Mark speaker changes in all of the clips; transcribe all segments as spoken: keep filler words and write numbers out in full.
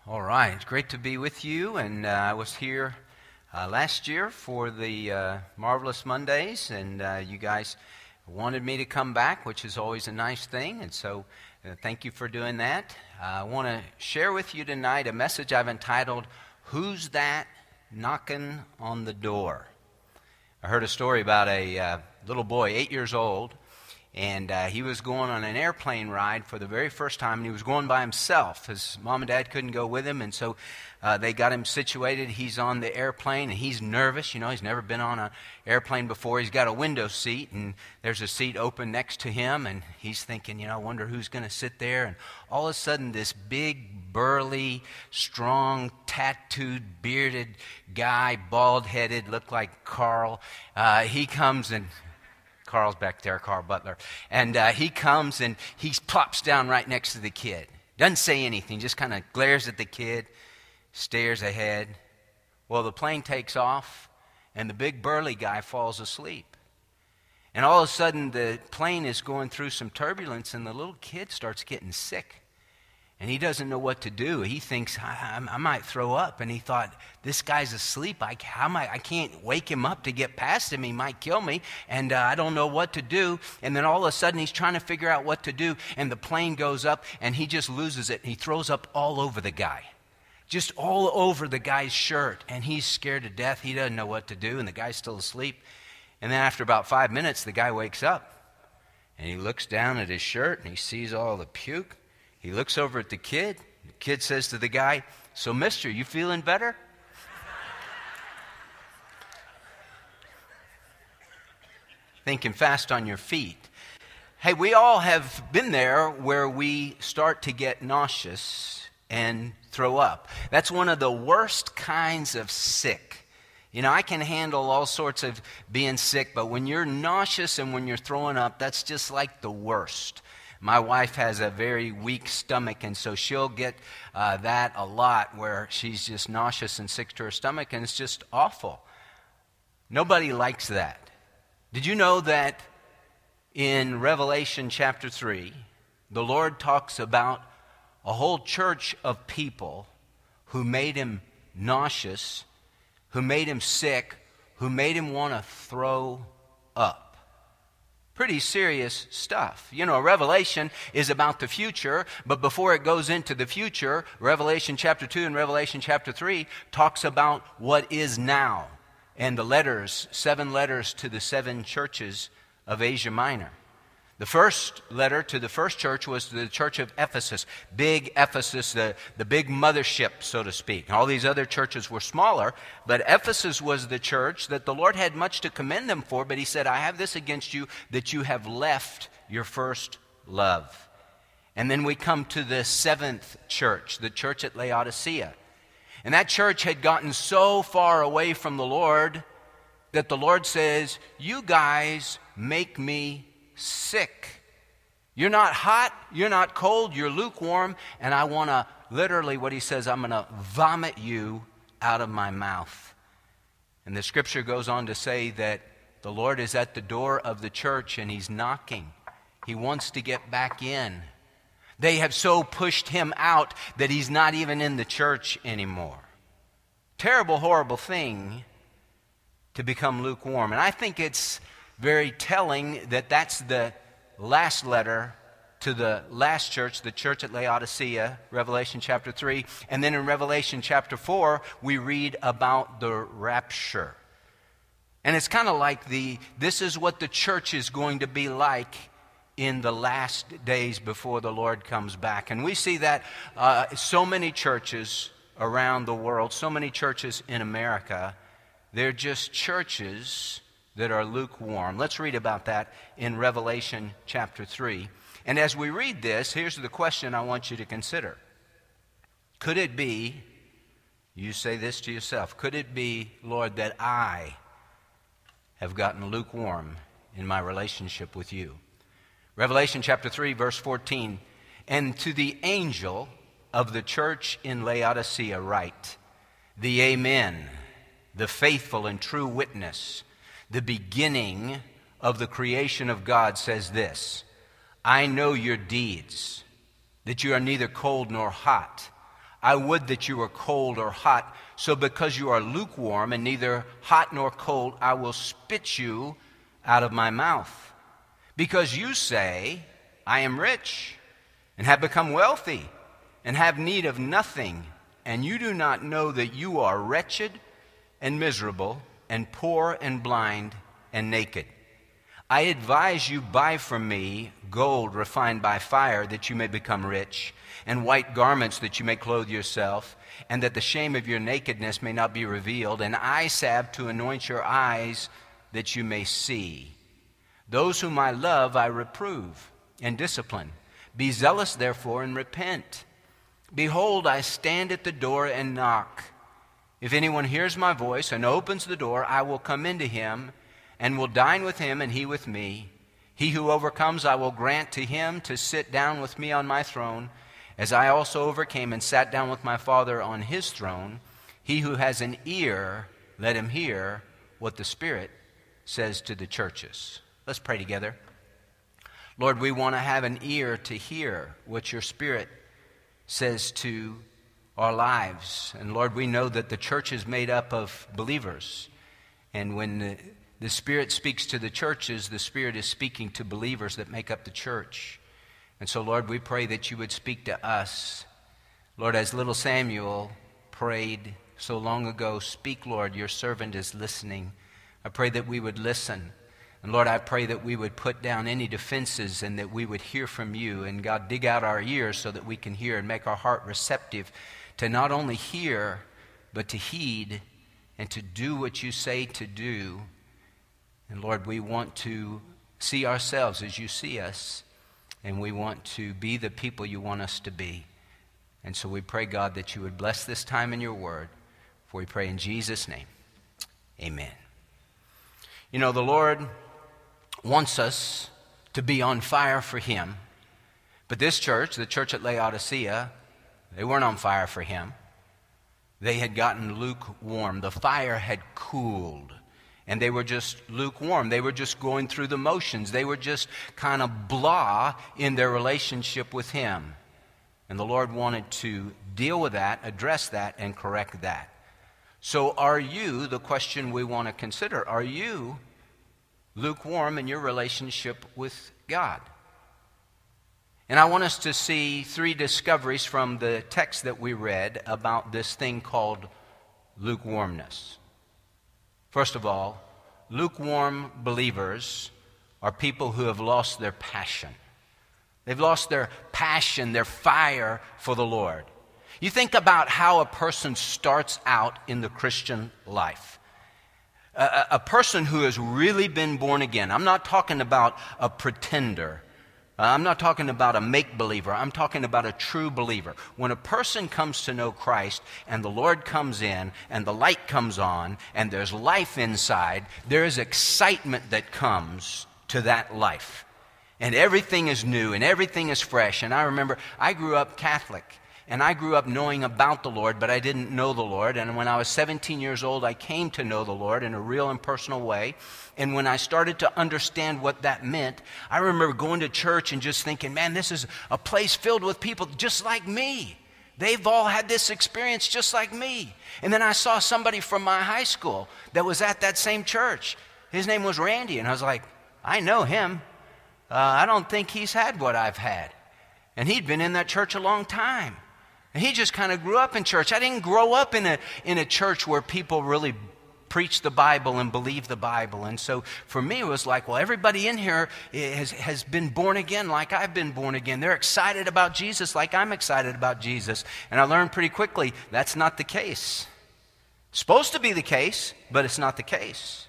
Speaker 1: All right, it's great to be with you, and uh, I was here uh, last year for the uh, Marvelous Mondays, and uh, you guys wanted me to come back, which is always a nice thing, and so uh, thank you for doing that. Uh, I want to share with you tonight a message I've entitled, Who's That Knocking on the Door? I heard a story about a uh, little boy, eight years old, and uh, he was going on an airplane ride for the very first time, and he was going by himself. His mom and dad couldn't go with him, and so uh, they got him situated. He's on the airplane, and he's nervous. You know, he's never been on an airplane before. He's got a window seat, and there's a seat open next to him, and he's thinking, you know, I wonder who's going to sit there. And all of a sudden, this big, burly, strong, tattooed, bearded guy, bald-headed, looked like Carl, uh, he comes and... Carl's back there, Carl Butler. And uh, he comes and he plops down right next to the kid. Doesn't say anything, just kind of glares at the kid, stares ahead. Well, the plane takes off, and the big burly guy falls asleep. And all of a sudden, the plane is going through some turbulence, and the little kid starts getting sick. And he doesn't know what to do. He thinks, I, I, I might throw up. And he thought, this guy's asleep. I, how am I, I can't wake him up to get past him. He might kill me. And uh, I don't know what to do. And then all of a sudden, he's trying to figure out what to do. And the plane goes up, and he just loses it. And he throws up all over the guy. Just all over the guy's shirt. And he's scared to death. He doesn't know what to do. And the guy's still asleep. And then after about five minutes, the guy wakes up. And he looks down at his shirt, and he sees all the puke. He looks over at the kid. The kid says to the guy, so mister, you feeling better? Thinking fast on your feet. Hey, we all have been there where we start to get nauseous and throw up. That's one of the worst kinds of sick. You know, I can handle all sorts of being sick, but when you're nauseous and when you're throwing up, that's just like the worst. My wife has a very weak stomach, and so she'll get uh, that a lot where she's just nauseous and sick to her stomach, and it's just awful. Nobody likes that. Did you know that in Revelation chapter three, the Lord talks about a whole church of people who made him nauseous, who made him sick, who made him want to throw up? Pretty serious stuff. You know, Revelation is about the future, but before it goes into the future, Revelation chapter two and Revelation chapter three talks about what is now, and the letters, seven letters to the seven churches of Asia Minor. The first letter to the first church was to the church of Ephesus, big Ephesus, the, the big mothership, so to speak. All these other churches were smaller, but Ephesus was the church that the Lord had much to commend them for, but he said, I have this against you, that you have left your first love. And then we come to the seventh church, the church at Laodicea. And that church had gotten so far away from the Lord that the Lord says, you guys make me sick. You're not hot, you're not cold, you're lukewarm, and I want to, literally what he says, I'm going to vomit you out of my mouth. And the scripture goes on to say that the Lord is at the door of the church and he's knocking. He wants to get back in. They have so pushed him out that he's not even in the church anymore. Terrible, horrible thing to become lukewarm. And I think it's very telling that that's the last letter to the last church, the church at Laodicea, Revelation chapter three. And then in Revelation chapter four, we read about the rapture. And it's kind of like the, this is what the church is going to be like in the last days before the Lord comes back. And we see that uh, so many churches around the world, so many churches in America, they're just churches that are lukewarm. Let's read about that in Revelation chapter three. And as we read this, here's the question I want you to consider. Could it be, you say this to yourself, could it be, Lord, that I have gotten lukewarm in my relationship with you? Revelation chapter three, verse fourteen, and to the angel of the church in Laodicea write, the Amen, the faithful and true witness, the beginning of the creation of God, says this, I know your deeds, that you are neither cold nor hot. I would that you were cold or hot. So because you are lukewarm and neither hot nor cold, I will spit you out of my mouth. Because you say, I am rich and have become wealthy and have need of nothing, and you do not know that you are wretched and miserable and poor and blind and naked. I advise you, buy from me gold refined by fire, that you may become rich, and white garments that you may clothe yourself, and that the shame of your nakedness may not be revealed, and eye salve to anoint your eyes, that you may see. Those whom I love I reprove and discipline. Be zealous, therefore, and repent. Behold, I stand at the door and knock. If anyone hears my voice and opens the door, I will come into him and will dine with him and he with me. He who overcomes I will grant to him to sit down with me on my throne, as I also overcame and sat down with my Father on his throne. He who has an ear, let him hear what the Spirit says to the churches. Let's pray together. Lord, we want to have an ear to hear what your Spirit says to our lives. And Lord, we know that the church is made up of believers. And when the, the Spirit speaks to the churches, the Spirit is speaking to believers that make up the church. And so, Lord, we pray that you would speak to us. Lord, as little Samuel prayed so long ago, speak, Lord, your servant is listening. I pray that we would listen. And Lord, I pray that we would put down any defenses and that we would hear from you. And God, dig out our ears so that we can hear and make our heart receptive to not only hear, but to heed and to do what you say to do. And Lord, we want to see ourselves as you see us, and we want to be the people you want us to be. And so we pray, God, that you would bless this time in your word. For we pray in Jesus' name. Amen. You know, the Lord wants us to be on fire for him. But this church, the church at Laodicea, they weren't on fire for him. They had gotten lukewarm. The fire had cooled. And they were just lukewarm. They were just going through the motions. They were just kind of blah in their relationship with him. And the Lord wanted to deal with that, address that, and correct that. So are you, the question we want to consider, are you lukewarm in your relationship with God? And I want us to see three discoveries from the text that we read about this thing called lukewarmness. First of all, lukewarm believers are people who have lost their passion. They've lost their passion, their fire for the Lord. You think about how a person starts out in the Christian life. A, a person who has really been born again. I'm not talking about a pretender. I'm not talking about a make-believer. I'm talking about a true believer. When a person comes to know Christ and the Lord comes in and the light comes on and there's life inside, there is excitement that comes to that life. And everything is new and everything is fresh. And I remember I grew up Catholic. And I grew up knowing about the Lord, but I didn't know the Lord. And when I was seventeen years old, I came to know the Lord in a real and personal way. And when I started to understand what that meant, I remember going to church and just thinking, man, this is a place filled with people just like me. They've all had this experience just like me. And then I saw somebody from my high school that was at that same church. His name was Randy. And I was like, I know him. Uh, I don't think he's had what I've had. And he'd been in that church a long time. And he just kind of grew up in church. I didn't grow up in a in a church where people really preach the Bible and believe the Bible. And so for me, it was like, well, everybody in here has, has been born again like I've been born again. They're excited about Jesus like I'm excited about Jesus. And I learned pretty quickly that's not the case. It's supposed to be the case, but it's not the case.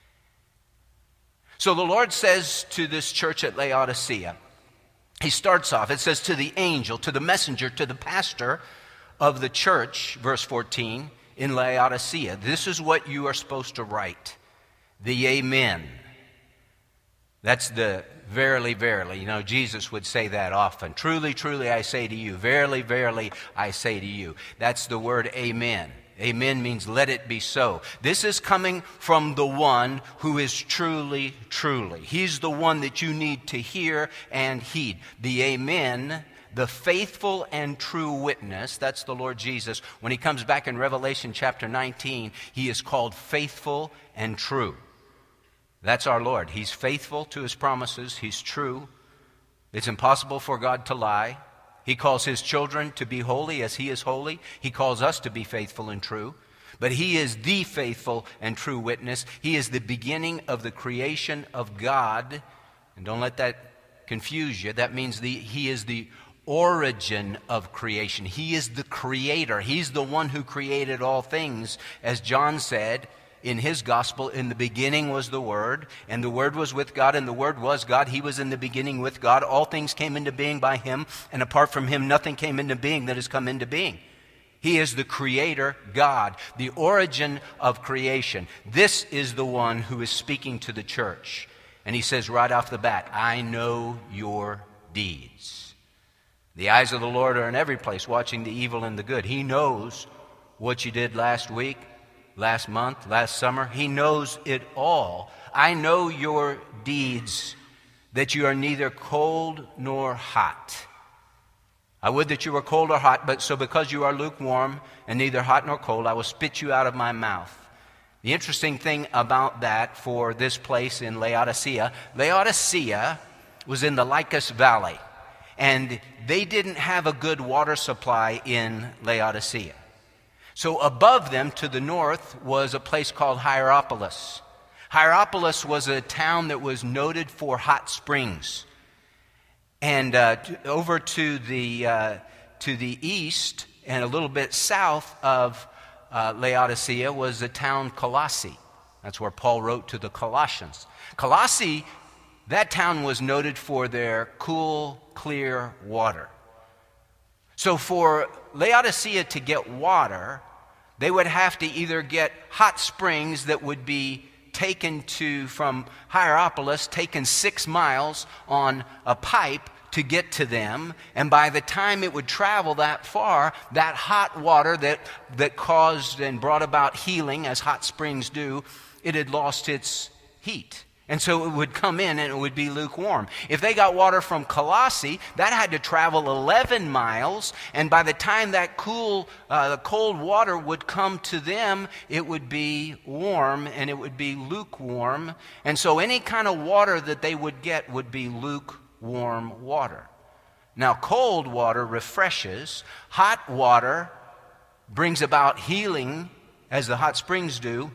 Speaker 1: So the Lord says to this church at Laodicea, he starts off, it says to the angel, to the messenger, to the pastor of the church, verse fourteen, in Laodicea. This is what you are supposed to write. The Amen. That's the verily, verily. You know, Jesus would say that often. Truly, truly, I say to you. Verily, verily, I say to you. That's the word Amen. Amen means let it be so. This is coming from the one who is truly, truly. He's the one that you need to hear and heed. The Amen the faithful and true witness. That's the Lord Jesus. When he comes back in Revelation chapter nineteen, he is called faithful and true. That's our Lord. He's faithful to his promises. He's true. It's impossible for God to lie. He calls his children to be holy as he is holy. He calls us to be faithful and true. But he is the faithful and true witness. He is the beginning of the creation of God. And don't let that confuse you. That means the, he is the origin of creation. He is the creator. He's the one who created all things. As John said in his gospel, in the beginning was the Word, and the Word was with God, and the Word was God. He was in the beginning with God. All things came into being by him, and apart from him, nothing came into being that has come into being. He is the creator God, the origin of creation. This is the one who is speaking to the church. And he says right off the bat, I know your deeds. The eyes of the Lord are in every place, watching the evil and the good. He knows what you did last week, last month, last summer. He knows it all. I know your deeds, that you are neither cold nor hot. I would that you were cold or hot, but so because you are lukewarm and neither hot nor cold, I will spit you out of my mouth. The interesting thing about that for this place in Laodicea, Laodicea was in the Lycus Valley, and they didn't have a good water supply in Laodicea. So above them to the north was a place called Hierapolis. Hierapolis was a town that was noted for hot springs. And uh, to, over to the, uh, to the east and a little bit south of uh, Laodicea was the town Colossae. That's where Paul wrote to the Colossians. Colossae, that town was noted for their cool, clear water. So for Laodicea to get water, they would have to either get hot springs that would be taken to, from Hierapolis, taken six miles on a pipe to get to them. And by the time it would travel that far, that hot water that, that caused and brought about healing, as hot springs do, it had lost its heat. And so it would come in and it would be lukewarm. If they got water from Colossae, that had to travel eleven miles, and by the time that cool, uh, the cold water would come to them, it would be warm and it would be lukewarm. And so any kind of water that they would get would be lukewarm water. Now, cold water refreshes. Hot water brings about healing, as the hot springs do.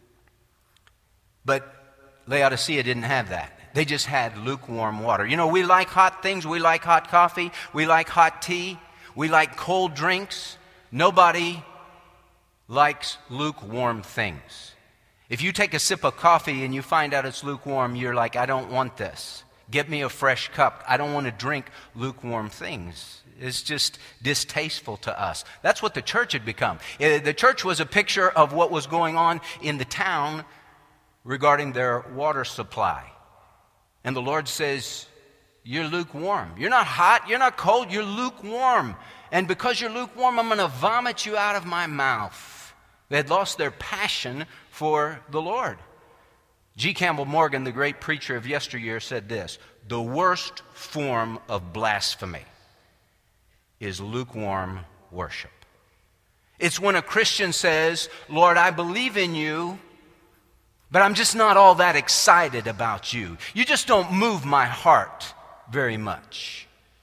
Speaker 1: But Laodicea didn't have that. They just had lukewarm water. You know, we like hot things. We like hot coffee. We like hot tea. We like cold drinks. Nobody likes lukewarm things. If you take a sip of coffee and you find out it's lukewarm, you're like, I don't want this. Get me a fresh cup. I don't want to drink lukewarm things. It's just distasteful to us. That's what the church had become. The church was a picture of what was going on in the town regarding their water supply. And the Lord says, you're lukewarm. You're not hot, you're not cold, you're lukewarm. And because you're lukewarm, I'm going to vomit you out of my mouth. They had lost their passion for the Lord. G. Campbell Morgan, the great preacher of yesteryear, said this: the worst form of blasphemy is lukewarm worship. It's when a Christian says, Lord, I believe in you, but I'm just not all that excited about you. You just don't move my heart very much.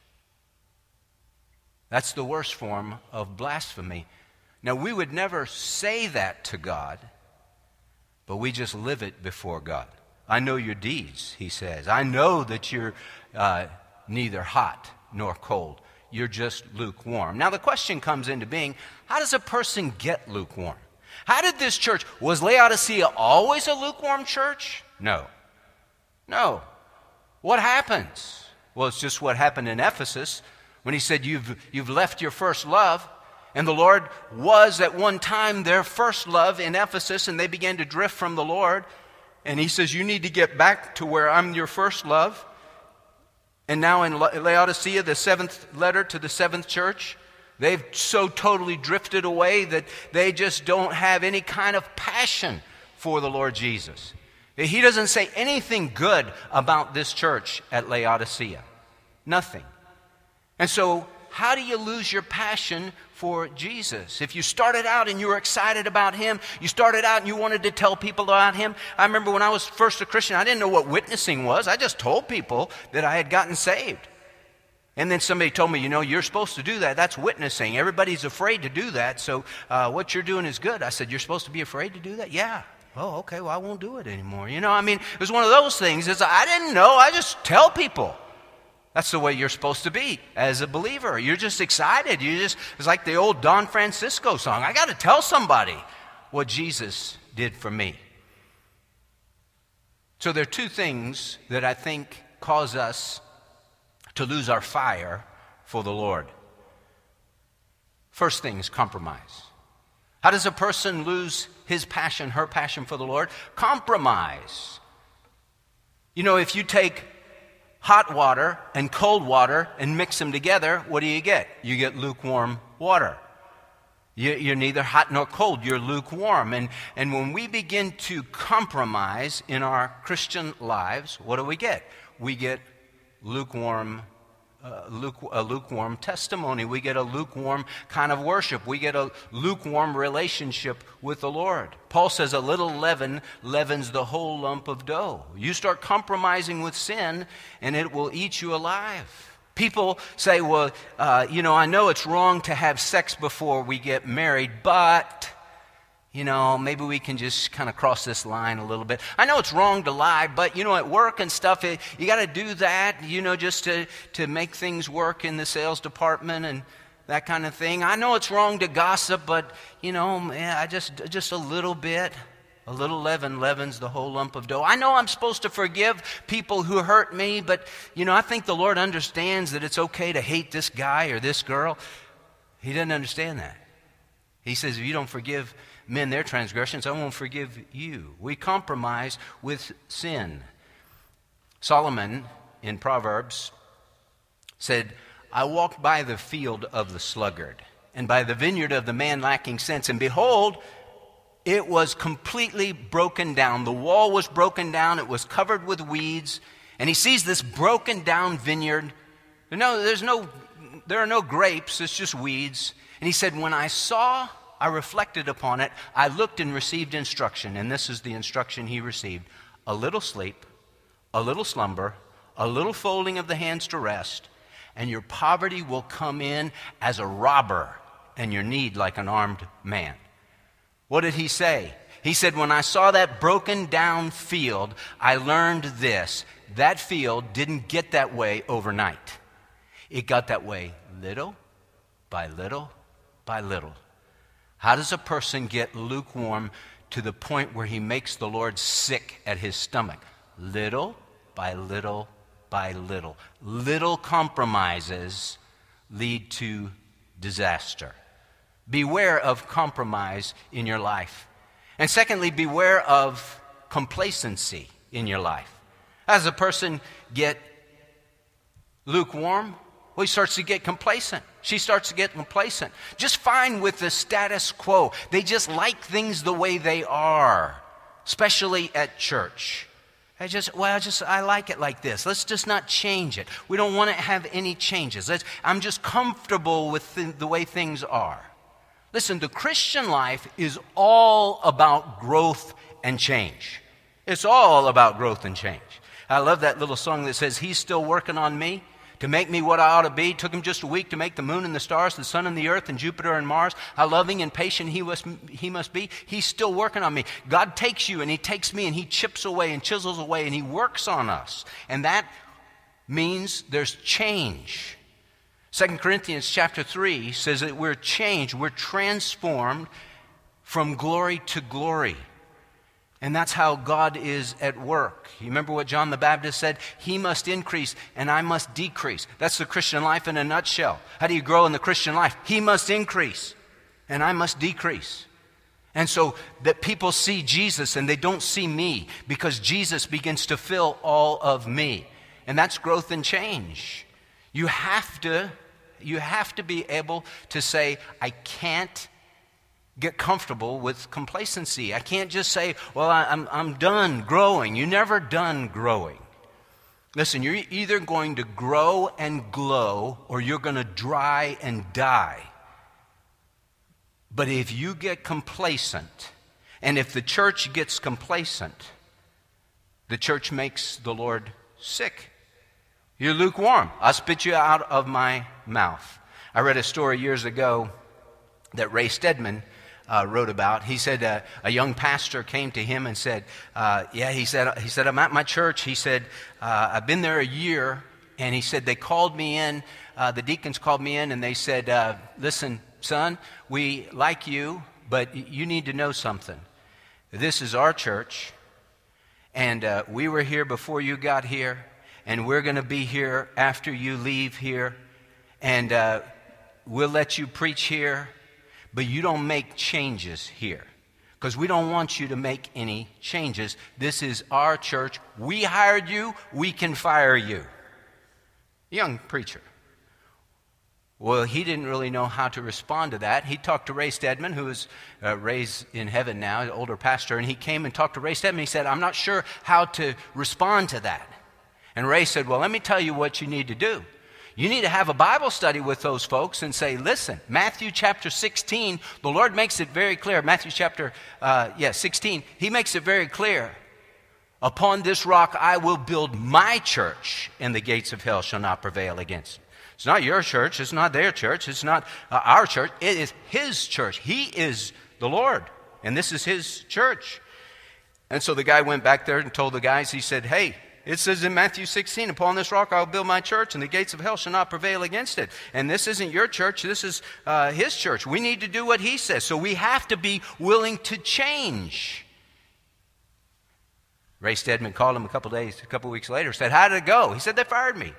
Speaker 1: That's the worst form of blasphemy. Now, we would never say that to God, but we just live it before God. I know your deeds, he says. I know that you're uh, neither hot nor cold. You're just lukewarm. Now, the question comes into being, how does a person get lukewarm? How did this church, was Laodicea always a lukewarm church? No. No. What happens? Well, it's just what happened in Ephesus when he said, you've, you've left your first love. And the Lord was at one time their first love in Ephesus, and they began to drift from the Lord. And he says, you need to get back to where I'm your first love. And now in Laodicea, the seventh letter to the seventh church, they've so totally drifted away that they just don't have any kind of passion for the Lord Jesus. He doesn't say anything good about this church at Laodicea. Nothing. And so, how do you lose your passion for Jesus? If you started out and you were excited about him, you started out and you wanted to tell people about him. I remember when I was first a Christian, I didn't know what witnessing was. I just told people that I had gotten saved. And then somebody told me, you know, you're supposed to do that. That's witnessing. Everybody's afraid to do that. So uh, what you're doing is good. I said, you're supposed to be afraid to do that? Yeah. Oh, okay, well, I won't do it anymore. You know, I mean, it was one of those things. It's, I didn't know. I just tell people. That's the way you're supposed to be as a believer. You're just excited. You just, it's like the old Don Francisco song. I got to tell somebody what Jesus did for me. So there are two things that I think cause us to lose our fire for the Lord. First thing is compromise. How does a person lose his passion, her passion for the Lord? Compromise. You know, if you take hot water and cold water and mix them together, what do you get? You get lukewarm water. You're neither hot nor cold, you're lukewarm. And, and when we begin to compromise in our Christian lives, what do we get? We get lukewarm Uh, luke, a lukewarm testimony. We get a lukewarm kind of worship. We get a lukewarm relationship with the Lord. Paul says a little leaven leavens the whole lump of dough. You start compromising with sin and it will eat you alive. People say, well, uh, you know, I know it's wrong to have sex before we get married, but you know, maybe we can just kind of cross this line a little bit. I know it's wrong to lie, but, you know, at work and stuff, it, you got to do that, you know, just to, to make things work in the sales department and that kind of thing. I know it's wrong to gossip, but, you know, man, I just, just a little bit. A little leaven leavens the whole lump of dough. I know I'm supposed to forgive people who hurt me, but, you know, I think the Lord understands that it's okay to hate this guy or this girl. He doesn't understand that. He says, if you don't forgive men their transgressions, I won't forgive you. We compromise with sin. Solomon in Proverbs said, I walked by the field of the sluggard and by the vineyard of the man lacking sense, and behold, it was completely broken down. The wall was broken down. It was covered with weeds. And he sees this broken down vineyard. No, there's no, there are no grapes. It's just weeds. And he said, when I saw I reflected upon it, I looked and received instruction, and this is the instruction he received. A little sleep, a little slumber, a little folding of the hands to rest, and your poverty will come in as a robber, and your need like an armed man. What did he say? He said, when I saw that broken down field, I learned this. That field didn't get that way overnight. It got that way little by little by little. How does a person get lukewarm to the point where he makes the Lord sick at his stomach? Little by little by little. Little compromises lead to disaster. Beware of compromise in your life. And secondly, beware of complacency in your life. As a person get lukewarm, well, he starts to get complacent. She starts to get complacent. Just fine with the status quo. They just like things the way they are, especially at church. I just, well, I just, I like it like this. Let's just not change it. We don't want to have any changes. Let's, I'm just comfortable with the, the way things are. Listen, the Christian life is all about growth and change. It's all about growth and change. I love that little song that says, he's still working on me to make me what I ought to be. It took him just a week to make the moon and the stars, the sun and the earth and Jupiter and Mars. How loving and patient he must, he must be. He's still working on me. God takes you and he takes me and he chips away and chisels away and he works on us. And that means there's change. Second Corinthians chapter three says that we're changed, we're transformed from glory to glory. And that's how God is at work. You remember what John the Baptist said? He must increase and I must decrease. That's the Christian life in a nutshell. How do you grow in the Christian life? He must increase and I must decrease. And so that people see Jesus and they don't see me because Jesus begins to fill all of me. And that's growth and change. You have to, you have to be able to say, I can't get comfortable with complacency. I can't just say, well, I, I'm, I'm done growing. You're never done growing. Listen, you're either going to grow and glow or you're going to dry and die. But if you get complacent, and if the church gets complacent, the church makes the Lord sick. You're lukewarm. I'll spit you out of my mouth. I read a story years ago that Ray Stedman uh, wrote about. He said uh, a young pastor came to him and said, uh, yeah, he said, he said, I'm at my church. He said, uh, I've been there a year. And he said, they called me in, uh, the deacons called me in, and they said, uh, listen, son, we like you, but you need to know something. This is our church, and uh, we were here before you got here, and we're going to be here after you leave here, and uh, we'll let you preach here, but you don't make changes here, because we don't want you to make any changes. This is our church. We hired you. We can fire you. Young preacher. Well, he didn't really know how to respond to that. He talked to Ray Stedman, who is uh, Ray's in heaven now, an older pastor, and he came and talked to Ray Stedman. He said, I'm not sure how to respond to that. And Ray said, well, let me tell you what you need to do. You need to have a Bible study with those folks and say, listen, Matthew chapter sixteen, the Lord makes it very clear. Matthew chapter, uh, yeah, sixteen, he makes it very clear. Upon this rock I will build my church, and the gates of hell shall not prevail against it. It's not your church. It's not their church. It's not uh, our church. It is his church. He is the Lord, and this is his church. And so the guy went back there and told the guys, he said, hey, it says in Matthew sixteen, upon this rock I will build my church, and the gates of hell shall not prevail against it. And this isn't your church. This is uh, his church. We need to do what he says. So we have to be willing to change. Ray Stedman called him a couple days, a couple weeks later, said, how did it go? He said, they fired me.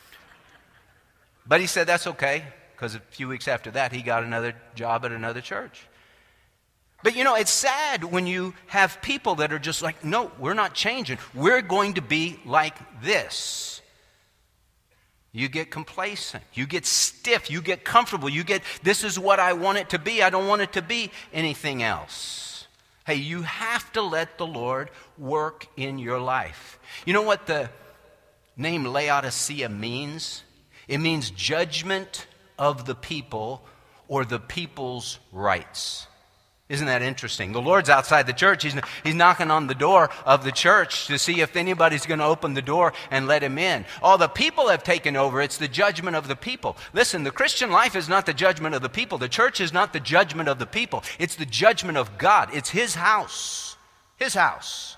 Speaker 1: But he said, that's okay, because a few weeks after that, he got another job at another church. But you know, it's sad when you have people that are just like, no, we're not changing. We're going to be like this. You get complacent. You get stiff. You get comfortable. You get, this is what I want it to be. I don't want it to be anything else. Hey, you have to let the Lord work in your life. You know what the name Laodicea means? It means judgment of the people or the people's rights. Isn't that interesting? The Lord's outside the church. He's, he's knocking on the door of the church to see if anybody's going to open the door and let him in. All the people have taken over. It's the judgment of the people. Listen, the Christian life is not the judgment of the people. The church is not the judgment of the people. It's the judgment of God. It's his house. His house.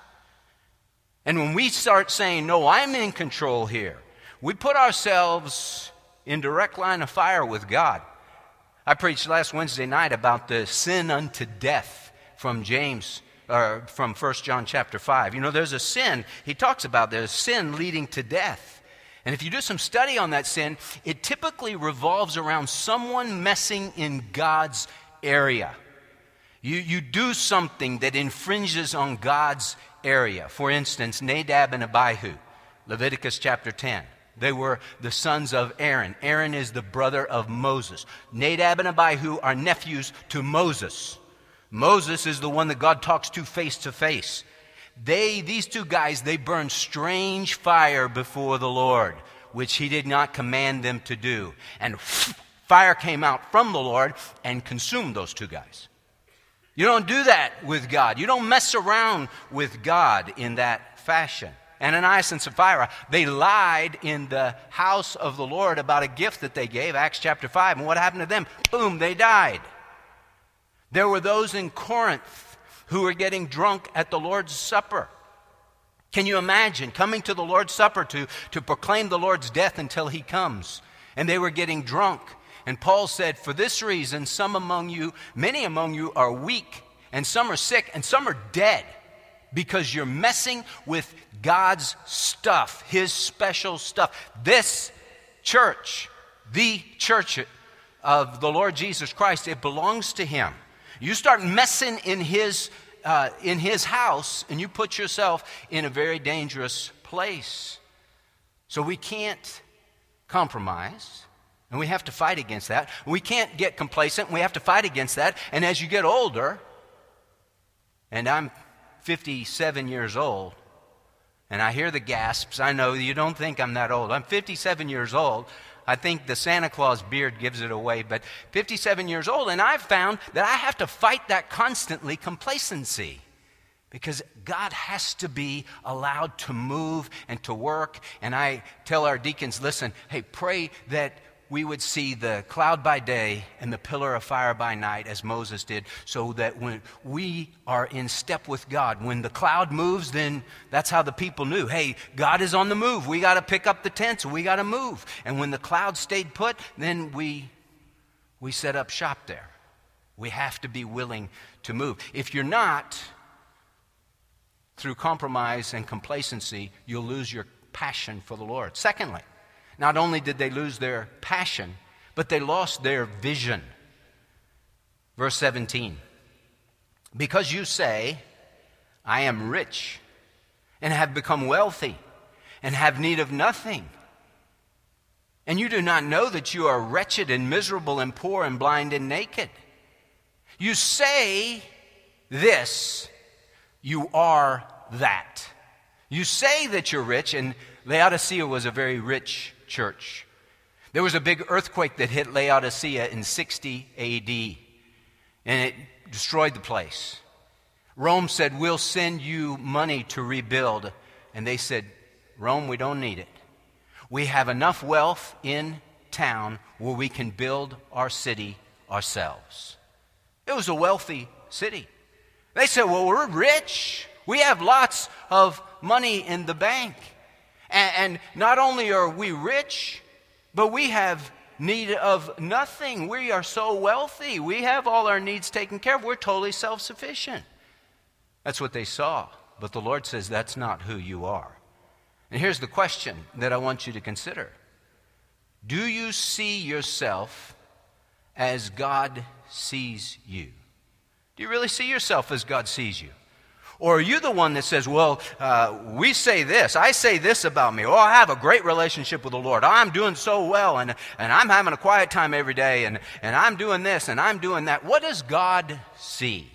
Speaker 1: And when we start saying, no, I'm in control here, we put ourselves in direct line of fire with God. I preached last Wednesday night about the sin unto death from James, or from First John chapter five. You know, there's a sin, he talks about there's sin leading to death. And if you do some study on that sin, it typically revolves around someone messing in God's area. You, you do something that infringes on God's area. For instance, Nadab and Abihu, Leviticus chapter ten. They were the sons of Aaron. Aaron is the brother of Moses. Nadab and Abihu are nephews to Moses. Moses is the one that God talks to face to face. They, these two guys, they burned strange fire before the Lord, which he did not command them to do. And fire came out from the Lord and consumed those two guys. You don't do that with God. You don't mess around with God in that fashion. Ananias and Sapphira, they lied in the house of the Lord about a gift that they gave, Acts chapter five. And what happened to them? Boom, they died. There were those in Corinth who were getting drunk at the Lord's Supper. Can you imagine coming to the Lord's Supper to, to proclaim the Lord's death until he comes? And they were getting drunk. And Paul said, for this reason, some among you, many among you are weak, and some are sick, and some are dead. Because you're messing with God's stuff, his special stuff. This church, the church of the Lord Jesus Christ, it belongs to him. You start messing in his, uh, in his house, and you put yourself in a very dangerous place. So we can't compromise, and we have to fight against that. We can't get complacent, and we have to fight against that. And as you get older, and I'm fifty-seven years old, And I hear the gasps. I know you don't think I'm that old. I'm fifty-seven years old. I think the Santa Claus beard gives it away, but fifty-seven years old, and I've found that I have to fight that constantly, complacency, because God has to be allowed to move and to work. And I tell our deacons, listen, hey, pray that we would see the cloud by day and the pillar of fire by night as Moses did, so that when we are in step with God, when the cloud moves, then that's how the people knew, hey, God is on the move. We got to pick up the tents. We got to move. And when the cloud stayed put, then we we set up shop there. We have to be willing to move. If you're not, through compromise and complacency, you'll lose your passion for the Lord. Secondly, not only did they lose their passion, but they lost their vision. Verse seventeen. Because you say, I am rich and have become wealthy and have need of nothing, and you do not know that you are wretched and miserable and poor and blind and naked. You say this, you are that. You say that you're rich, and Laodicea was a very rich church. There was a big earthquake that hit Laodicea in sixty A D, and it destroyed the place. Rome said, we'll send you money to rebuild. And they said, Rome, we don't need it. We have enough wealth in town where we can build our city ourselves. It was a wealthy city. They said, well, we're rich. We have lots of money in the bank. And, and not only are we rich, but we have need of nothing. We are so wealthy. We have all our needs taken care of. We're totally self-sufficient. That's what they saw. But the Lord says that's not who you are. And here's the question that I want you to consider. Do you see yourself as God sees you? Do you really see yourself as God sees you? Or are you the one that says, well, uh, we say this, I say this about me. Oh, I have a great relationship with the Lord. I'm doing so well, and, and I'm having a quiet time every day, and, and I'm doing this, and I'm doing that. What does God see?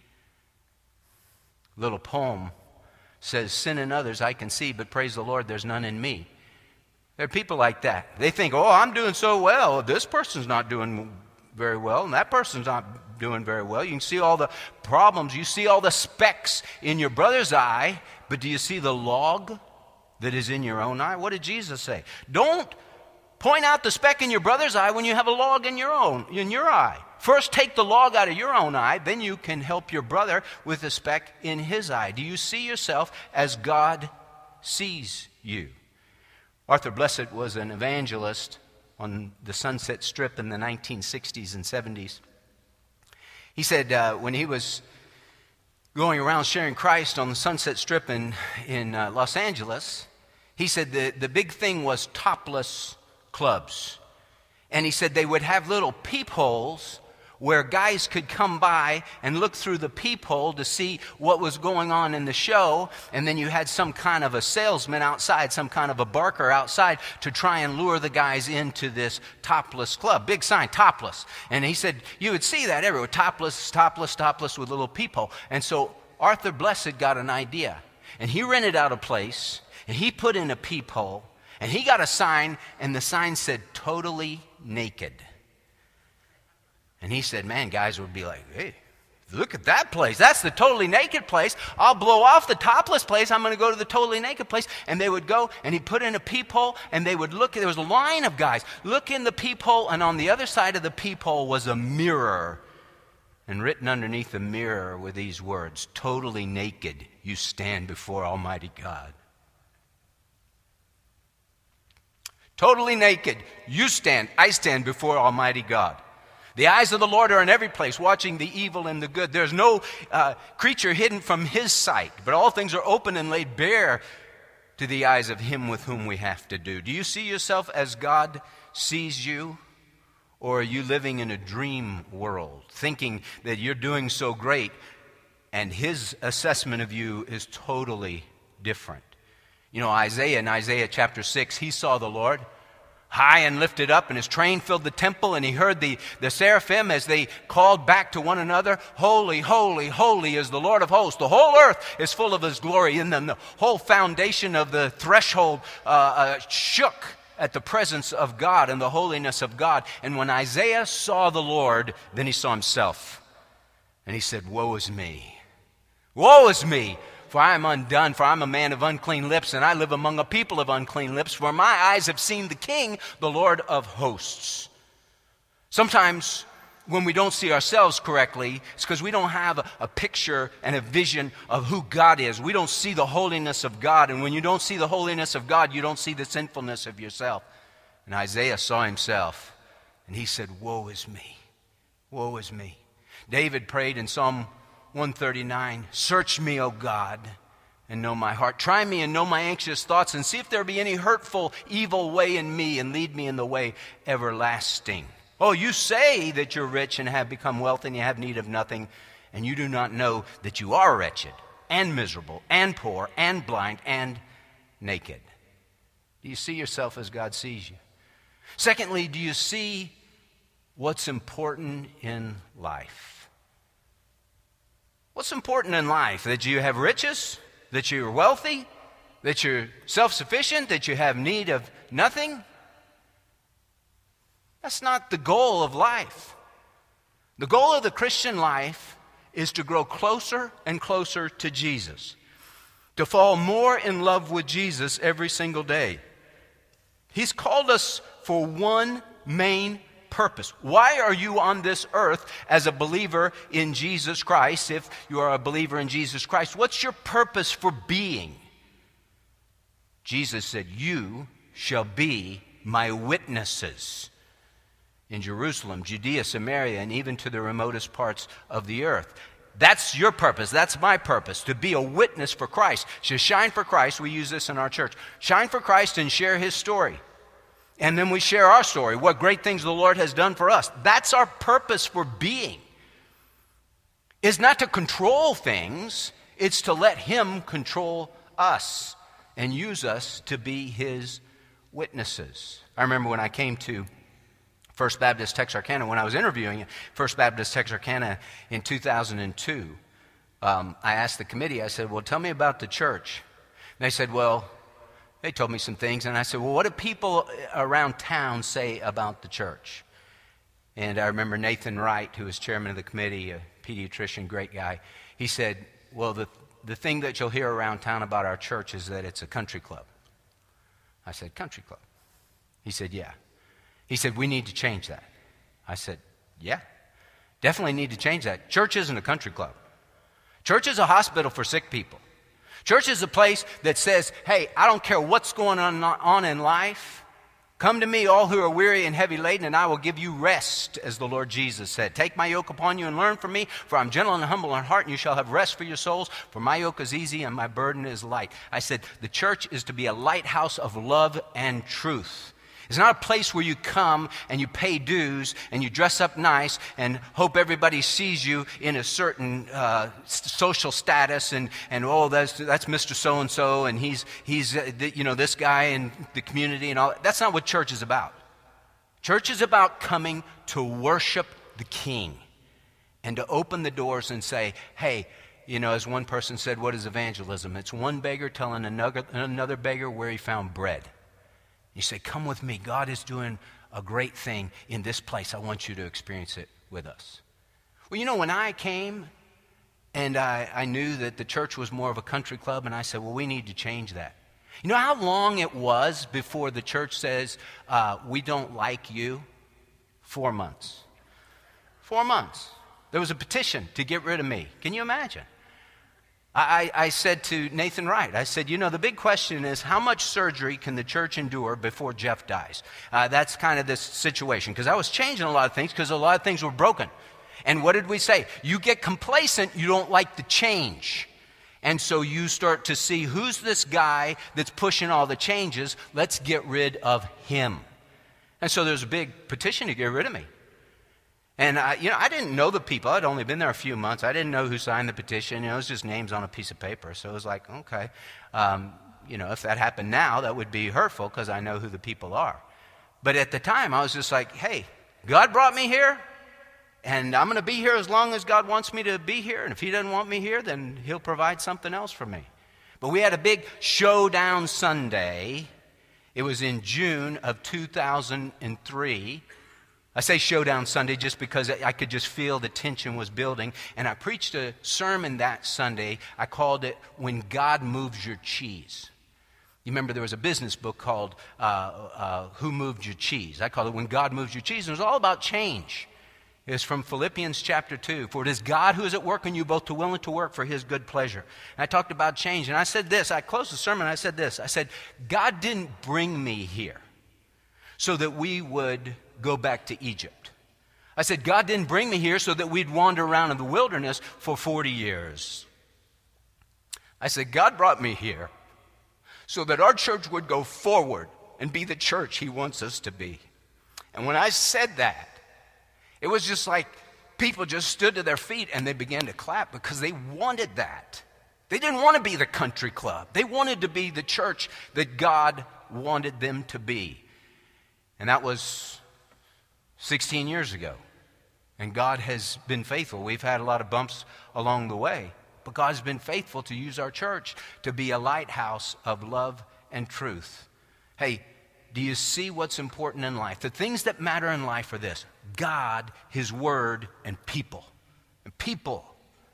Speaker 1: Little poem says, sin in others I can see, but praise the Lord, there's none in me. There are people like that. They think, oh, I'm doing so well. This person's not doing very well, and that person's not doing very well. You can see all the problems. You see all the specks in your brother's eye, but do you see the log that is in your own eye? What did Jesus say? Don't point out the speck in your brother's eye when you have a log in your own, in your eye. First, take the log out of your own eye, then you can help your brother with the speck in his eye. Do you see yourself as God sees you? Arthur Blessitt was an evangelist on the Sunset Strip in the nineteen sixties and seventies. He said uh, when he was going around sharing Christ on the Sunset Strip in, in uh, Los Angeles, he said the, the big thing was topless clubs. And he said they would have little peepholes where guys could come by and look through the peephole to see what was going on in the show, and then you had some kind of a salesman outside, some kind of a barker outside to try and lure the guys into this topless club. Big sign, topless. And he said you would see that everywhere, topless, topless, topless with a little peephole. And so Arthur Blessitt got an idea, and he rented out a place, and he put in a peephole, and he got a sign, and the sign said, totally naked. And he said, man, guys would be like, hey, look at that place. That's the totally naked place. I'll blow off the topless place. I'm going to go to the totally naked place. And they would go, and he put in a peephole, and they would look. There was a line of guys. Look in the peephole, and on the other side of the peephole was a mirror. And written underneath the mirror were these words, totally naked, you stand before Almighty God. Totally naked, you stand, I stand before Almighty God. The eyes of the Lord are in every place, watching the evil and the good. There's no uh, creature hidden from his sight, but all things are open and laid bare to the eyes of him with whom we have to do. Do you see yourself as God sees you? Or are you living in a dream world, thinking that you're doing so great, and his assessment of you is totally different? You know, Isaiah, in Isaiah chapter six, he saw the Lord high and lifted up, and his train filled the temple, and he heard the, the seraphim as they called back to one another, "Holy, holy, holy is the Lord of hosts. The whole earth is full of his glory." And then the whole foundation of the threshold uh, uh, shook at the presence of God and the holiness of God. And when Isaiah saw the Lord, then he saw himself. And he said, "Woe is me. Woe is me. For I am undone, for I am a man of unclean lips, and I live among a people of unclean lips. For my eyes have seen the King, the Lord of hosts." Sometimes when we don't see ourselves correctly, it's because we don't have a, a picture and a vision of who God is. We don't see the holiness of God. And when you don't see the holiness of God, you don't see the sinfulness of yourself. And Isaiah saw himself, and he said, "Woe is me. Woe is me." David prayed in Psalm one thirty-nine, "Search me, O God, and know my heart. Try me and know my anxious thoughts, and see if there be any hurtful, evil way in me, and lead me in the way everlasting." Oh, you say that you're rich and have become wealthy and you have need of nothing, and you do not know that you are wretched and miserable and poor and blind and naked. Do you see yourself as God sees you? Secondly, do you see what's important in life? What's important in life? That you have riches? That you're wealthy? That you're self-sufficient? That you have need of nothing? That's not the goal of life. The goal of the Christian life is to grow closer and closer to Jesus, to fall more in love with Jesus every single day. He's called us for one main purpose. Why are you on this earth as a believer in Jesus Christ? If you are a believer in Jesus Christ, what's your purpose for being? Jesus said, "You shall be my witnesses in Jerusalem, Judea, Samaria, and even to the remotest parts of the earth." That's your purpose. That's my purpose, to be a witness for Christ, to shine for Christ. We use this in our church. Shine for Christ and share his story. And then we share our story, what great things the Lord has done for us. That's our purpose for being. It's not to control things. It's to let him control us and use us to be his witnesses. I remember when I came to First Baptist Texarkana, when I was interviewing at First Baptist Texarkana in two thousand two, um, I asked the committee, I said, "Well, tell me about the church." And they said, well, they told me some things, and I said, "Well, what do people around town say about the church?" And I remember Nathan Wright, who was chairman of the committee, a pediatrician, great guy, he said, "Well, the, the thing that you'll hear around town about our church is that it's a country club." I said, "Country club?" He said, "Yeah." He said, "We need to change that." I said, "Yeah, definitely need to change that. Church isn't a country club. Church is a hospital for sick people. Church is a place that says, hey, I don't care what's going on, on in life. Come to me, all who are weary and heavy laden, and I will give you rest, as the Lord Jesus said. Take my yoke upon you and learn from me, for I'm gentle and humble in heart, and you shall have rest for your souls. For my yoke is easy and my burden is light." I said, the church is to be a lighthouse of love and truth. It's not a place where you come and you pay dues and you dress up nice and hope everybody sees you in a certain uh, social status and, and oh, that's, that's Mister So-and-so and he's, he's uh, the, you know, this guy in the community and all. That's not what church is about. Church is about coming to worship the King and to open the doors and say, hey, you know, as one person said, what is evangelism? It's one beggar telling another, another beggar where he found bread. You say, come with me. God is doing a great thing in this place. I want you to experience it with us. Well, you know, when I came and I, I knew that the church was more of a country club, and I said, well, we need to change that. You know how long it was before the church says, uh, we don't like you? Four months. Four months. There was a petition to get rid of me. Can you imagine? I, I said to Nathan Wright, I said, you know, the big question is how much surgery can the church endure before Jeff dies? Uh, that's kind of this situation, because I was changing a lot of things because a lot of things were broken. And what did we say? You get complacent, you don't like the change. And so you start to see, who's this guy that's pushing all the changes? Let's get rid of him. And so there's a big petition to get rid of me. And, I, you know, I didn't know the people. I'd only been there a few months. I didn't know who signed the petition. You know, it was just names on a piece of paper. So it was like, okay, um, you know, if that happened now, that would be hurtful because I know who the people are. But at the time, I was just like, hey, God brought me here, and I'm going to be here as long as God wants me to be here. And if he doesn't want me here, then he'll provide something else for me. But we had a big showdown Sunday. It was in June of two thousand three. I say showdown Sunday just because I could just feel the tension was building. And I preached a sermon that Sunday. I called it, When God Moves Your Cheese. You remember there was a business book called uh, uh, Who Moved Your Cheese? I called it When God Moves Your Cheese. And it was all about change. It was from Philippians chapter two. For it is God who is at work in you both to will and to work for his good pleasure. And I talked about change. And I said this. I closed the sermon and I said this. I said, God didn't bring me here so that we would go back to Egypt. I said, God didn't bring me here so that we'd wander around in the wilderness for forty years. I said, God brought me here so that our church would go forward and be the church he wants us to be. And when I said that, it was just like people just stood to their feet and they began to clap because they wanted that. They didn't want to be the country club. They wanted to be the church that God wanted them to be. And that was sixteen years ago. And God has been faithful. We've had a lot of bumps along the way. But God has been faithful to use our church to be a lighthouse of love and truth. Hey, do you see what's important in life? The things that matter in life are this: God, his word, and people. And people.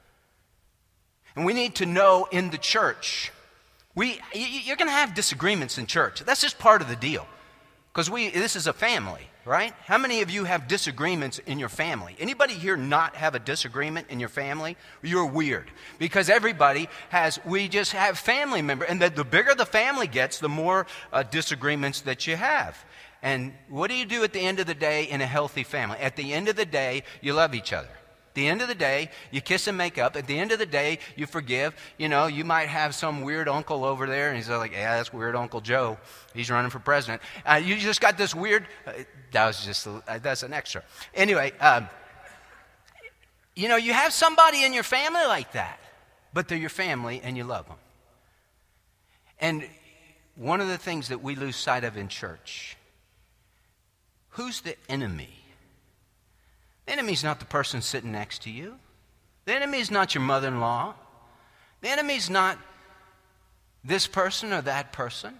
Speaker 1: And we need to know in the church, we you're going to have disagreements in church. That's just part of the deal. Because we this is a family, right? How many of you have disagreements in your family? Anybody here not have a disagreement in your family? You're weird. Because everybody has, we just have family members. And the, the bigger the family gets, the more uh, disagreements that you have. And what do you do at the end of the day in a healthy family? At the end of the day, you love each other. At the end of the day, you kiss and make up. At the end of the day, you forgive. You know, you might have some weird uncle over there, and he's like, yeah, that's weird Uncle Joe. He's running for president. Uh, you just got this weird, uh, that was just, uh, that's an extra. Anyway, um, you know, you have somebody in your family like that, but they're your family and you love them. And one of the things that we lose sight of in church, who's the enemy? The enemy's not the person sitting next to you. The enemy's not your mother-in-law. The enemy's not this person or that person.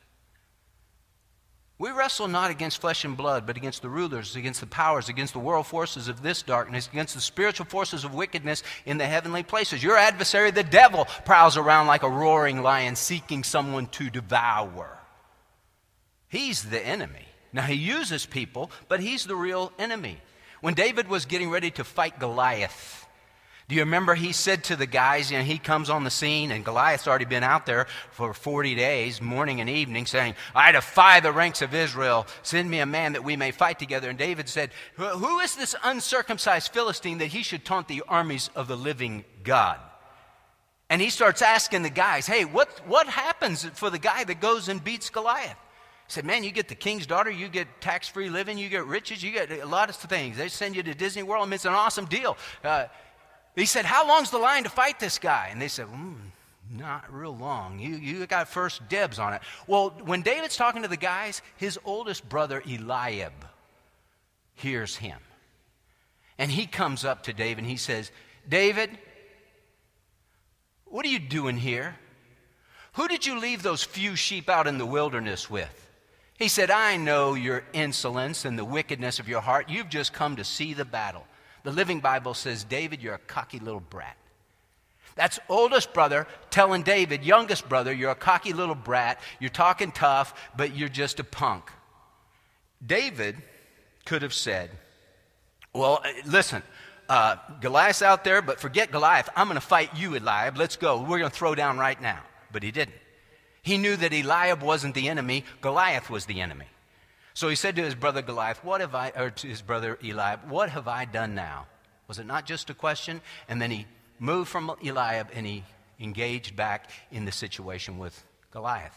Speaker 1: We wrestle not against flesh and blood, but against the rulers, against the powers, against the world forces of this darkness, against the spiritual forces of wickedness in the heavenly places. Your adversary, the devil, prowls around like a roaring lion seeking someone to devour. He's the enemy. Now, he uses people, but he's the real enemy. When David was getting ready to fight Goliath, do you remember he said to the guys, you know, he comes on the scene, and Goliath's already been out there for forty days, morning and evening, saying, I defy the ranks of Israel. Send me a man that we may fight together. And David said, who is this uncircumcised Philistine that he should taunt the armies of the living God? And he starts asking the guys, hey, what, what happens for the guy that goes and beats Goliath? He said, man, you get the king's daughter, you get tax-free living, you get riches, you get a lot of things. They send you to Disney World. I mean, it's an awesome deal. Uh, he said, how long's the line to fight this guy? And they said, mm, not real long. You, you got first dibs on it. Well, when David's talking to the guys, his oldest brother, Eliab, hears him. And he comes up to David and he says, David, what are you doing here? Who did you leave those few sheep out in the wilderness with? He said, I know your insolence and the wickedness of your heart. You've just come to see the battle. The Living Bible says, David, you're a cocky little brat. That's oldest brother telling David, youngest brother, you're a cocky little brat. You're talking tough, but you're just a punk. David could have said, well, listen, uh, Goliath's out there, but forget Goliath. I'm going to fight you, Eliab. Let's go. We're going to throw down right now. But he didn't. He knew that Eliab wasn't the enemy. Goliath was the enemy. So he said to his brother Goliath, what have I, or to his brother Eliab, what have I done now? Was it not just a question? And then he moved from Eliab and he engaged back in the situation with Goliath.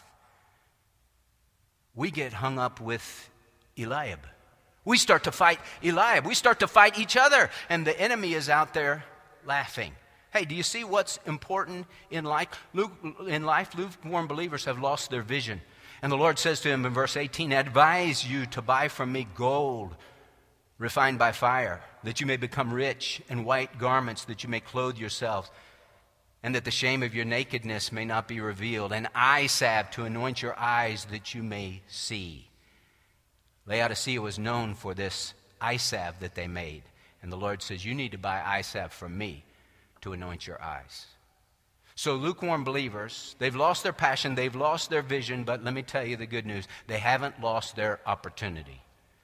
Speaker 1: We get hung up with Eliab. We start to fight Eliab. We start to fight each other. And the enemy is out there laughing. Hey, do you see what's important in life? In life, lukewarm believers have lost their vision. And the Lord says to him in verse eighteen, I advise you to buy from me gold refined by fire, that you may become rich, and white garments, that you may clothe yourselves, and that the shame of your nakedness may not be revealed, and eye salve to anoint your eyes, that you may see. Laodicea was known for this eye salve that they made. And the Lord says, you need to buy eye salve from me to anoint your eyes. So lukewarm believers, they've lost their passion, they've lost their vision, but let me tell you the good news. They haven't lost their opportunity.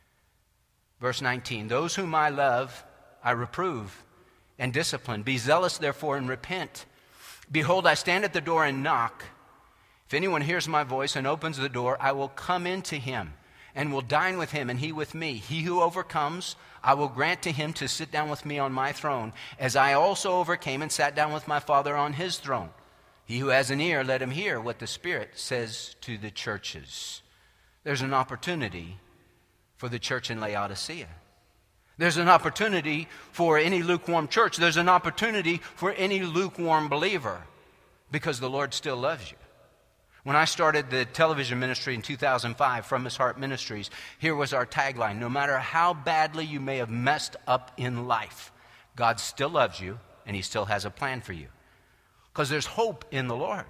Speaker 1: Verse nineteen, those whom I love, I reprove and discipline. Be zealous, therefore, and repent. Behold, I stand at the door and knock. If anyone hears my voice and opens the door, I will come into him and will dine with him and he with me. He who overcomes, I will grant to him to sit down with me on my throne, as I also overcame and sat down with my Father on his throne. He who has an ear, let him hear what the Spirit says to the churches. There's an opportunity for the church in Laodicea. There's an opportunity for any lukewarm church. There's an opportunity for any lukewarm believer, because the Lord still loves you. When I started the television ministry in two thousand five, From His Heart Ministries, here was our tagline: no matter how badly you may have messed up in life, God still loves you and He still has a plan for you. Because there's hope in the Lord.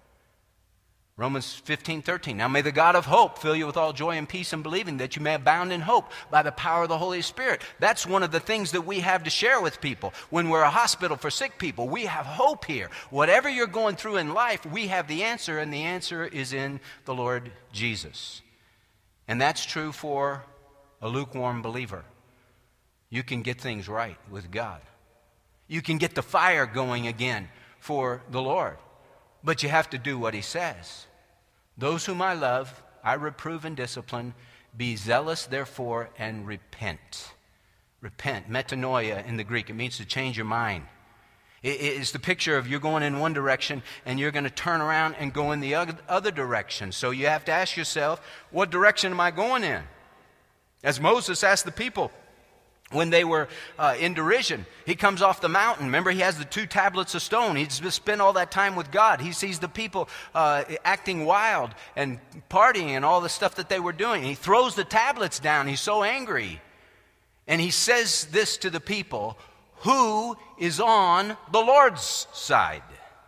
Speaker 1: Romans fifteen thirteen, now may the God of hope fill you with all joy and peace in believing, that you may abound in hope by the power of the Holy Spirit. That's one of the things that we have to share with people. When we're a hospital for sick people, we have hope here. Whatever you're going through in life, we have the answer, and the answer is in the Lord Jesus. And that's true for a lukewarm believer. You can get things right with God. You can get the fire going again for the Lord. But you have to do what He says. Those whom I love, I reprove and discipline. Be zealous, therefore, and repent. Repent, metanoia in the Greek. It means to change your mind. It's the picture of you're going in one direction and you're going to turn around and go in the other direction. So you have to ask yourself, what direction am I going in? As Moses asked the people when they were uh, in derision, he comes off the mountain. Remember, he has the two tablets of stone. He's just spent all that time with God. He sees the people uh, acting wild and partying and all the stuff that they were doing. He throws the tablets down. He's so angry. And he says this to the people: who is on the Lord's side?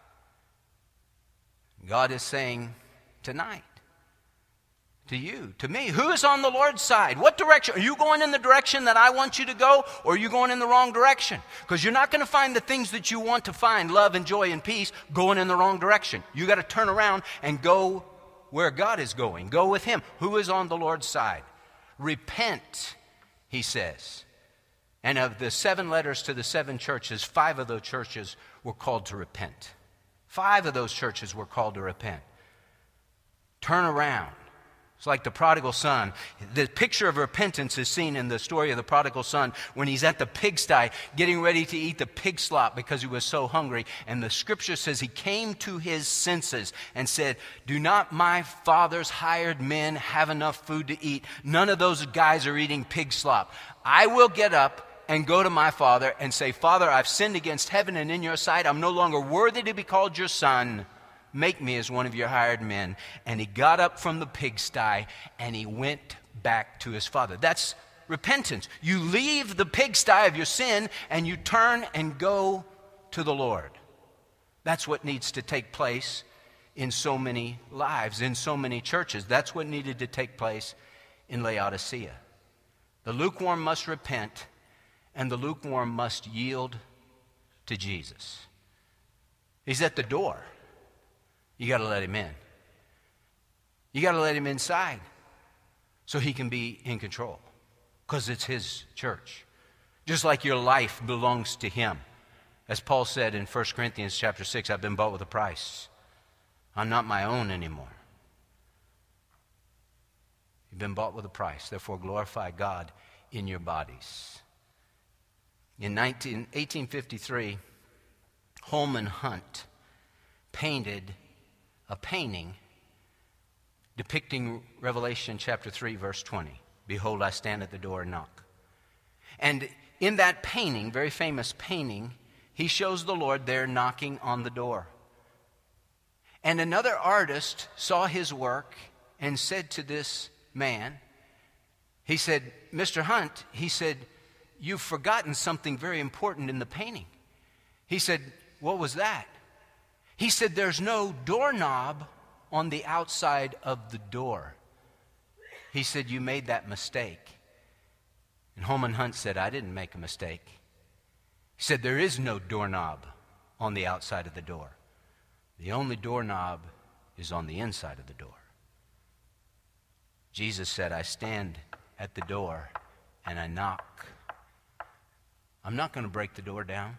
Speaker 1: God is saying tonight, to you, to me, who is on the Lord's side? What direction? Are you going in the direction that I want you to go, or are you going in the wrong direction? Because you're not going to find the things that you want to find, love and joy and peace, going in the wrong direction. You got to turn around and go where God is going. Go with Him. Who is on the Lord's side? Repent, He says. And of the seven letters to the seven churches, five of those churches were called to repent. Five of those churches were called to repent. Turn around. It's like the prodigal son. The picture of repentance is seen in the story of the prodigal son when he's at the pigsty getting ready to eat the pig slop because he was so hungry. And the scripture says he came to his senses and said, do not my father's hired men have enough food to eat? None of those guys are eating pig slop. I will get up and go to my father and say, Father, I've sinned against heaven and in your sight. I'm no longer worthy to be called your son. Make me as one of your hired men. And he got up from the pigsty and he went back to his father. That's repentance. You leave the pigsty of your sin and you turn and go to the Lord. That's what needs to take place in so many lives, in so many churches. That's what needed to take place in Laodicea. The lukewarm must repent, and the lukewarm must yield to Jesus. He's at the door. You got to let Him in. You got to let Him inside so He can be in control, because it's His church. Just like your life belongs to Him. As Paul said in First Corinthians chapter six, I've been bought with a price. I'm not my own anymore. You've been bought with a price. Therefore, glorify God in your bodies. In eighteen fifty-three, Holman Hunt painted a painting depicting Revelation chapter three, verse twenty. Behold, I stand at the door and knock. And in that painting, very famous painting, he shows the Lord there knocking on the door. And another artist saw his work and said to this man, he said, Mister Hunt, he said, you've forgotten something very important in the painting. He said, what was that? He said, there's no doorknob on the outside of the door. He said, you made that mistake. And Holman Hunt said, I didn't make a mistake. He said, there is no doorknob on the outside of the door. The only doorknob is on the inside of the door. Jesus said, I stand at the door and I knock. I'm not going to break the door down.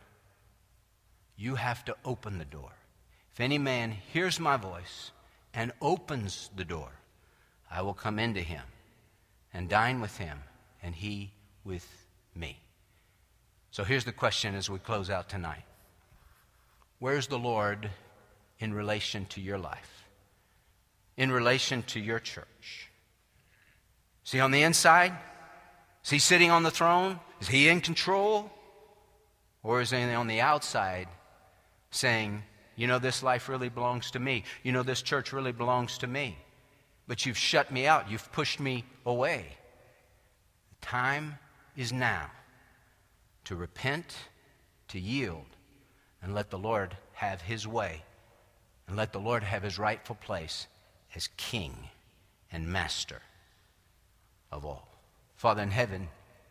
Speaker 1: You have to open the door. If any man hears my voice and opens the door, I will come into him and dine with him and he with me. So here's the question as we close out tonight. Where's the Lord in relation to your life? In relation to your church? Is he on the inside? Is he sitting on the throne? Is he in control? Or is he on the outside saying, you know, this life really belongs to me. You know, this church really belongs to me. But you've shut me out. You've pushed me away. The time is now to repent, to yield, and let the Lord have his way, and let the Lord have his rightful place as King and Master of all. Father in heaven,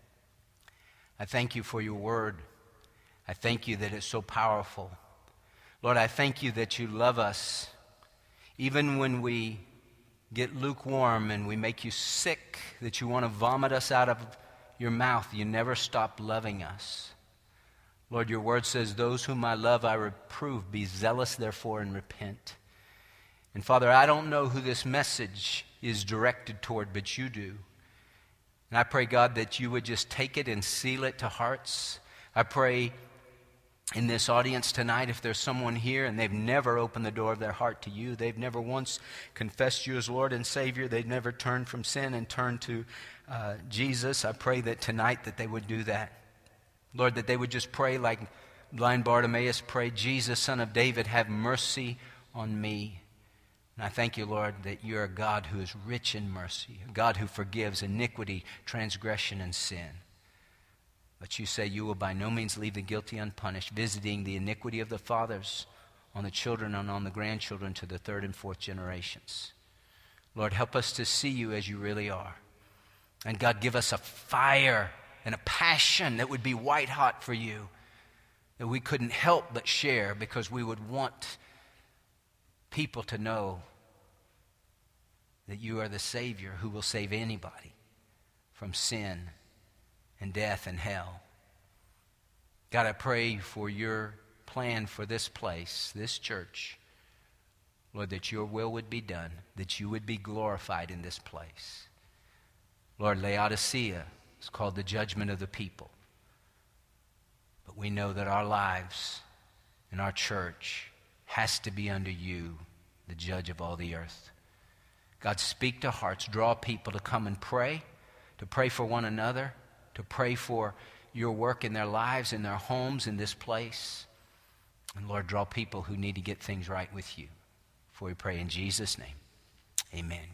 Speaker 1: I thank you for your word. I thank you that it's so powerful. Lord, I thank you that you love us. Even when we get lukewarm and we make you sick, that you want to vomit us out of your mouth, you never stop loving us. Lord, your word says, those whom I love I reprove. Be zealous therefore and repent. And Father, I don't know who this message is directed toward, but you do. And I pray, God, that you would just take it and seal it to hearts. I pray in this audience tonight, if there's someone here and they've never opened the door of their heart to you, they've never once confessed you as Lord and Savior, they've never turned from sin and turned to uh, Jesus, I pray that tonight that they would do that. Lord, that they would just pray like blind Bartimaeus prayed, Jesus, Son of David, have mercy on me. And I thank you, Lord, that you're a God who is rich in mercy, a God who forgives iniquity, transgression, and sin. But you say you will by no means leave the guilty unpunished, visiting the iniquity of the fathers on the children and on the grandchildren to the third and fourth generations. Lord, help us to see you as you really are. And God, give us a fire and a passion that would be white hot for you, that we couldn't help but share because we would want people to know that you are the Savior who will save anybody from sin and death and hell. God, I pray for your plan for this place, this church. Lord, that your will would be done, that you would be glorified in this place. Lord, Laodicea is called the judgment of the people. But we know that our lives and our church has to be under you, the judge of all the earth. God, speak to hearts, draw people to come and pray, to pray for one another, to pray for your work in their lives, in their homes, in this place. And Lord, draw people who need to get things right with you. For we pray in Jesus' name, amen.